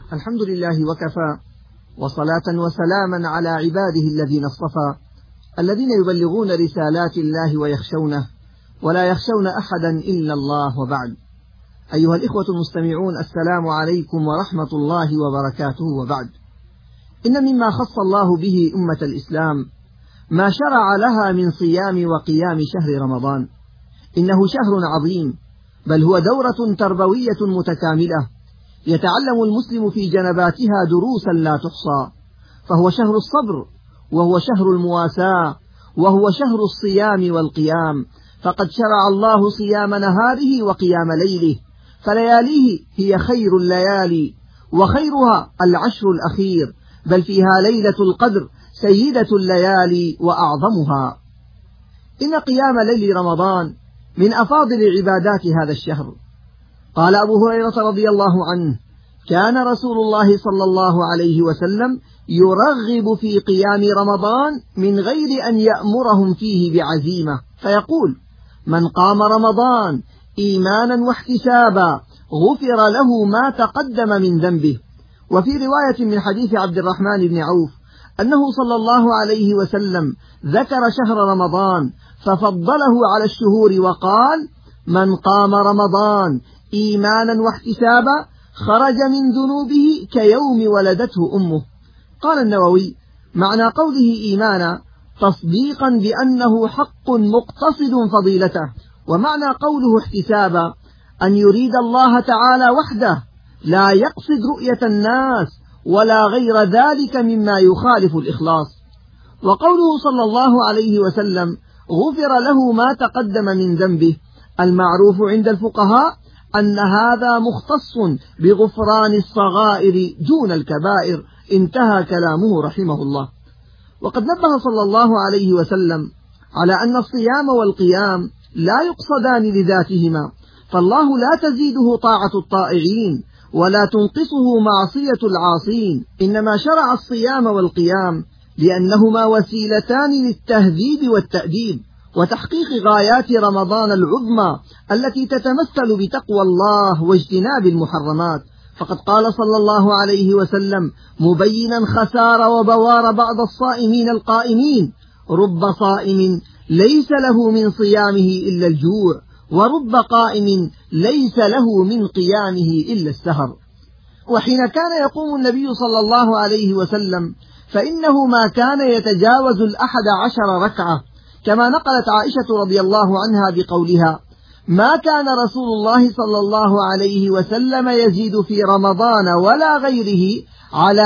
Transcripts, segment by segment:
الحمد لله وكفى، وصلاة وسلاما على عباده الذين اصطفى، الذين يبلغون رسالات الله ويخشونه ولا يخشون أحدا إلا الله. وبعد، أيها الإخوة المستمعون، السلام عليكم ورحمة الله وبركاته. وبعد، إن مما خص الله به أمة الإسلام ما شرع لها من صيام وقيام شهر رمضان. إنه شهر عظيم، بل هو دورة تربوية متكاملة يتعلم المسلم في جنباتها دروسا لا تحصى، فهو شهر الصبر، وهو شهر المواساة، وهو شهر الصيام والقيام. فقد شرع الله صيام نهاره وقيام ليله، فلياليه هي خير الليالي، وخيرها العشر الأخير، بل فيها ليلة القدر سيدة الليالي وأعظمها. إن قيام ليل رمضان من أفاضل عبادات هذا الشهر. قال أبو هريرة رضي الله عنه: كان رسول الله صلى الله عليه وسلم يرغب في قيام رمضان من غير أن يأمرهم فيه بعزيمة، فيقول: من قام رمضان إيمانا واحتسابا غفر له ما تقدم من ذنبه. وفي رواية من حديث عبد الرحمن بن عوف أنه صلى الله عليه وسلم ذكر شهر رمضان ففضله على الشهور وقال: من قام رمضان إيمانا واحتسابا خرج من ذنوبه كيوم ولدته أمه. قال النووي: معنى قوله إيمانا تصديقا بأنه حق مقتصد فضيلته، ومعنى قوله احتسابا أن يريد الله تعالى وحده، لا يقصد رؤية الناس ولا غير ذلك مما يخالف الإخلاص. وقوله صلى الله عليه وسلم غفر له ما تقدم من ذنبه، المعروف عند الفقهاء أن هذا مختص بغفران الصغائر دون الكبائر. انتهى كلامه رحمه الله. وقد نبه صلى الله عليه وسلم على أن الصيام والقيام لا يقصدان لذاتهما، فالله لا تزيده طاعة الطائعين ولا تنقصه معصية العاصين، إنما شرع الصيام والقيام لأنهما وسيلتان للتهذيب والتأديب وتحقيق غايات رمضان العظمى التي تتمثل بتقوى الله واجتناب المحرمات. فقد قال صلى الله عليه وسلم مبينا خسار وبوار بعض الصائمين القائمين: رب صائم ليس له من صيامه إلا الجوع، ورب قائم ليس له من قيامه إلا السهر. وحين كان يقوم النبي صلى الله عليه وسلم فإنه ما كان يتجاوز 11 ركعة، كما نقلت عائشة رضي الله عنها بقولها: ما كان رسول الله صلى الله عليه وسلم يزيد في رمضان ولا غيره على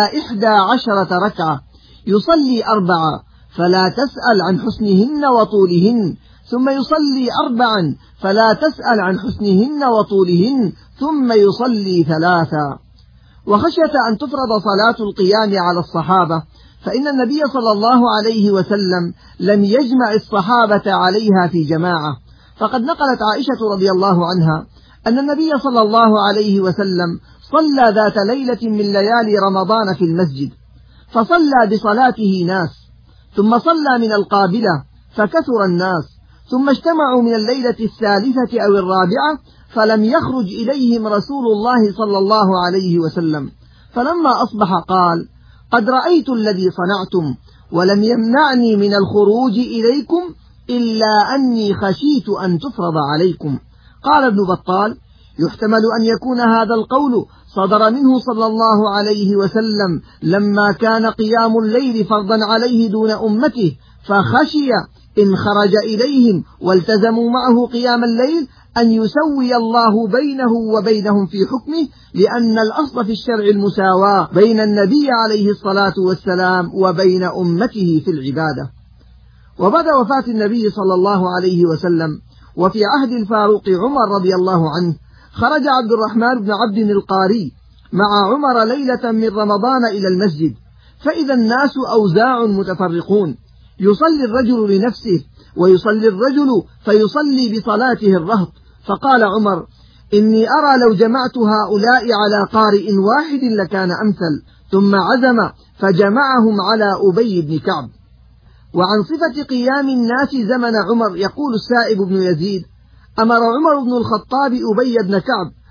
11 ركعة، يصلي 4 فلا تسأل عن حسنهن وطولهن، ثم يصلي 4 فلا تسأل عن حسنهن وطولهن، ثم يصلي 3. وخشية أن تفرض صلاة القيام على الصحابة، فإن النبي صلى الله عليه وسلم لم يجمع الصحابة عليها في جماعة. فقد نقلت عائشة رضي الله عنها أن النبي صلى الله عليه وسلم صلى ذات ليلة من ليالي رمضان في المسجد، فصلى بصلاته ناس، ثم صلى من القابلة فكثر الناس، ثم اجتمعوا من الليلة 3 أو 4 فلم يخرج إليهم رسول الله صلى الله عليه وسلم. فلما أصبح قال: قد رأيت الذي صنعتم، ولم يمنعني من الخروج إليكم إلا أني خشيت أن تفرض عليكم. قال ابن بطال: يحتمل أن يكون هذا القول صدر منه صلى الله عليه وسلم لما كان قيام الليل فرضا عليه دون أمته، فخشي إن خرج إليهم والتزموا معه قيام الليل أن يسوي الله بينه وبينهم في حكمه، لأن الأصل في الشرع المساواة بين النبي عليه الصلاة والسلام وبين أمته في العبادة. وبعد وفاة النبي صلى الله عليه وسلم وفي عهد الفاروق عمر رضي الله عنه، خرج عبد الرحمن بن عبد القاري مع عمر ليلة من رمضان إلى المسجد، فإذا الناس أوزاع متفرقون، يصلي الرجل لنفسه ويصلي الرجل فيصلي بصلاته الرهط. فقال عمر: إني أرى لو جمعت هؤلاء على قارئ واحد لكان أمثل. ثم عزم فجمعهم على أبي بن كعب. وعن صفة قيام الناس زمن عمر يقول السائب بن يزيد: أمر عمر بن الخطاب أبي بن كعب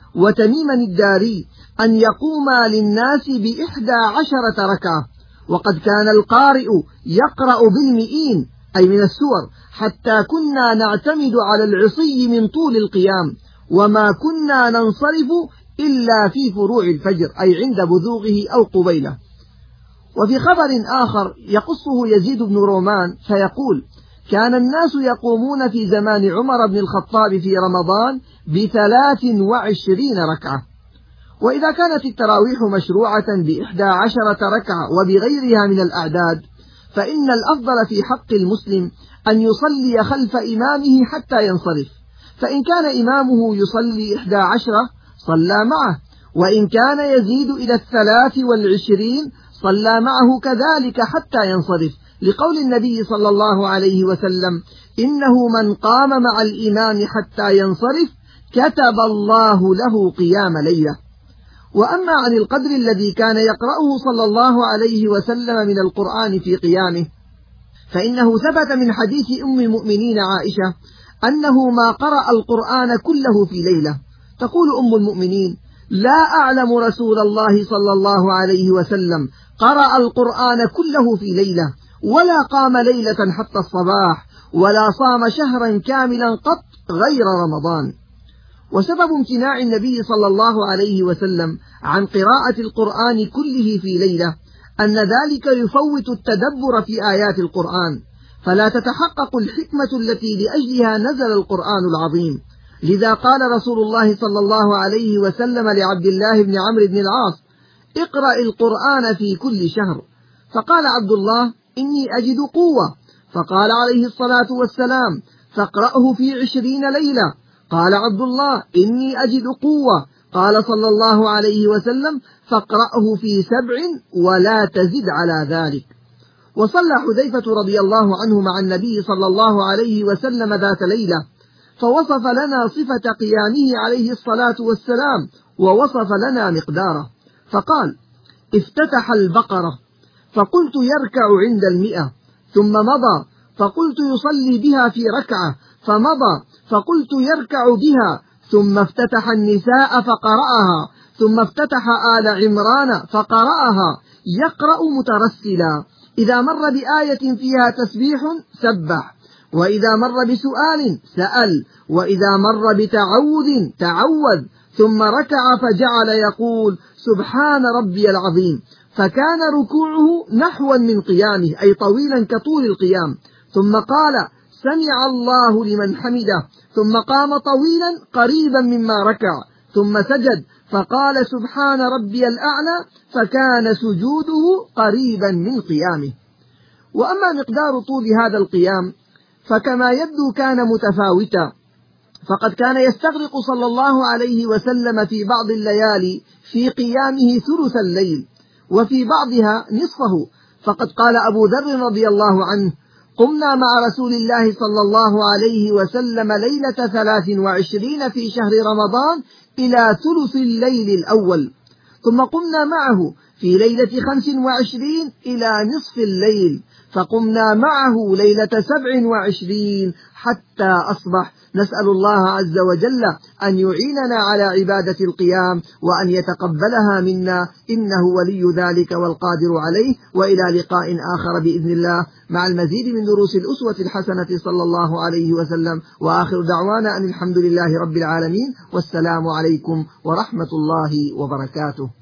وتميم الداري أن يقوما للناس ب11 ركعة، وقد كان القارئ يقرأ بالمئين أي من السور، حتى كنا نعتمد على العصي من طول القيام، وما كنا ننصرف إلا في فروع الفجر أي عند بزوغه أو قبيله. وفي خبر آخر يقصه يزيد بن رومان فيقول: كان الناس يقومون في زمان عمر بن الخطاب في رمضان ب23 ركعة. وإذا كانت التراويح مشروعة ب11 ركعة وبغيرها من الأعداد، فإن الأفضل في حق المسلم أن يصلي خلف إمامه حتى ينصرف، فإن كان إمامه يصلي 11 صلى معه، وإن كان يزيد إلى 23 صلى معه كذلك حتى ينصرف، لقول النبي صلى الله عليه وسلم: إنه من قام مع الإمام حتى ينصرف كتب الله له قيام ليلة. وأما عن القدر الذي كان يقرأه صلى الله عليه وسلم من القرآن في قيامه، فإنه ثبت من حديث أم المؤمنين عائشة أنه ما قرأ القرآن كله في ليلة. تقول أم المؤمنين: لا أعلم رسول الله صلى الله عليه وسلم قرأ القرآن كله في ليلة، ولا قام ليلة حتى الصباح، ولا صام شهرا كاملا قط غير رمضان. وسبب امتناع النبي صلى الله عليه وسلم عن قراءة القرآن كله في ليلة أن ذلك يفوت التدبر في آيات القرآن، فلا تتحقق الحكمة التي لأجلها نزل القرآن العظيم. لذا قال رسول الله صلى الله عليه وسلم لعبد الله بن عمرو بن العاص: اقرأ القرآن في كل شهر. فقال عبد الله: إني أجد قوة. فقال عليه الصلاة والسلام: فاقرأه في 20 ليلة. قال عبد الله: إني أجد قوة. قال صلى الله عليه وسلم: فاقرأه في 7 ولا تزد على ذلك. وصلى حذيفة رضي الله عنه مع النبي صلى الله عليه وسلم ذات ليلة، فوصف لنا صفة قيامه عليه الصلاة والسلام، ووصف لنا مقداره، فقال: افتتح البقرة فقلت يركع عند 100، ثم مضى فقلت يصلي بها في ركعة، فمضى فقلت يركع بها، ثم افتتح النساء فقرأها، ثم افتتح آل عمران فقرأها، يقرأ مترسلا، إذا مر بآية فيها تسبيح سبح، وإذا مر بسؤال سأل، وإذا مر بتعوذ تعوذ، ثم ركع فجعل يقول: سبحان ربي العظيم، فكان ركوعه نحوا من قيامه أي طويلا كطول القيام، ثم قال: سمع الله لمن حمده، ثم قام طويلا قريبا مما ركع، ثم سجد فقال: سبحان ربي الأعلى، فكان سجوده قريبا من قيامه. وأما مقدار طول هذا القيام فكما يبدو كان متفاوتا، فقد كان يستغرق صلى الله عليه وسلم في بعض الليالي في قيامه ثلث الليل، وفي بعضها نصفه، فقد قال أبو ذر رضي الله عنه: قمنا مع رسول الله صلى الله عليه وسلم ليلة 23 في شهر رمضان إلى ثلث الليل الأول، ثم قمنا معه في ليلة 25 إلى نصف الليل، فقمنا معه ليلة 27 حتى أصبح. نسأل الله عز وجل أن يعيننا على عبادة القيام، وأن يتقبلها منا، إنه ولي ذلك والقادر عليه. وإلى لقاء آخر بإذن الله مع المزيد من دروس الأسوة الحسنة صلى الله عليه وسلم، وآخر دعوانا أن الحمد لله رب العالمين، والسلام عليكم ورحمة الله وبركاته.